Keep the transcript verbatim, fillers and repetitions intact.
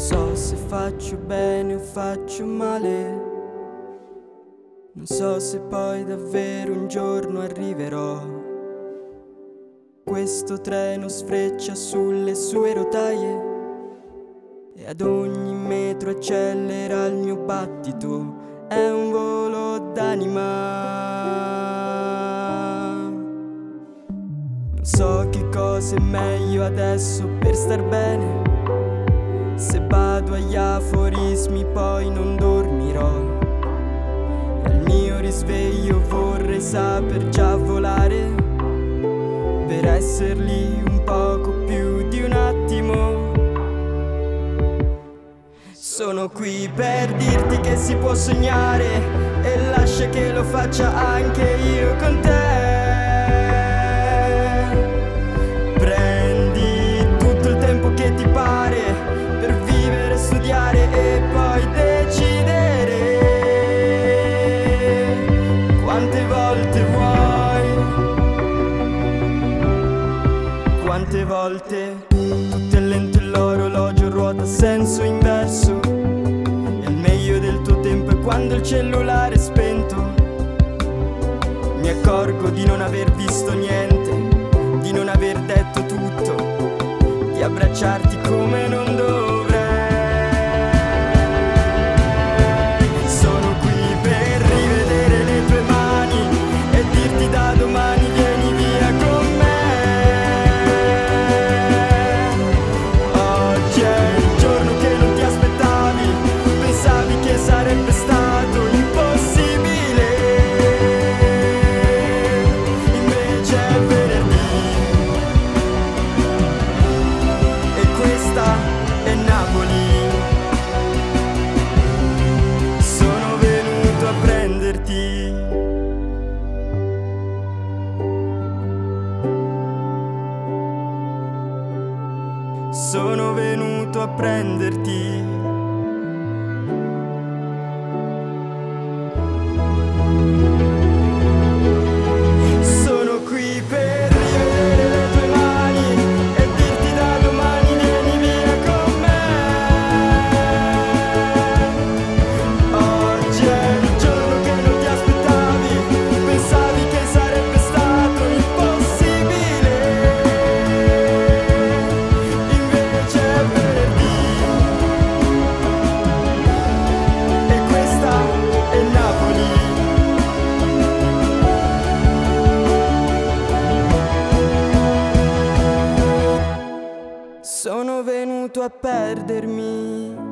so se faccio bene o faccio male. Non so se poi davvero un giorno arriverò. Questo treno sfreccia sulle sue rotaie e ad ogni metro accelera il mio battito. È un volo d'anima. Non so che cosa è meglio adesso per star bene. Se bado agli aforismi poi non dormirò. Al mio risveglio vorrei saper già volare, per esser lì un poco più di un attimo. Sono qui per dirti che si può sognare e lascia che lo faccia anche io con te. Prendi tutto il tempo che ti pare per vivere, studiare e poi decidere quante volte vuoi. Quante volte tutto è lento e l'orologio ruota a senso inverso. E il meglio del tuo tempo è quando il cellulare è spento. Mi accorgo di non aver visto niente, di non aver detto tutto, di abbracciarti come non dovrei. Sono qui per rivedere le tue mani e dirti da domani vieni via con me. Oggi è il giorno che non ti aspettavi, pensavi che sarebbe stato impossibile, invece è venerdì e questa è Napoli. Sono venuto a prenderti. Sono venuto a prenderti. Sono qui per rivedere le tue mani e dirti da domani vieni via con me. Oggi è il giorno che non ti aspettavi, pensavi che sarebbe stato impossibile, invece è venerdì e questa è Napoli. Sono venuto a perdermi.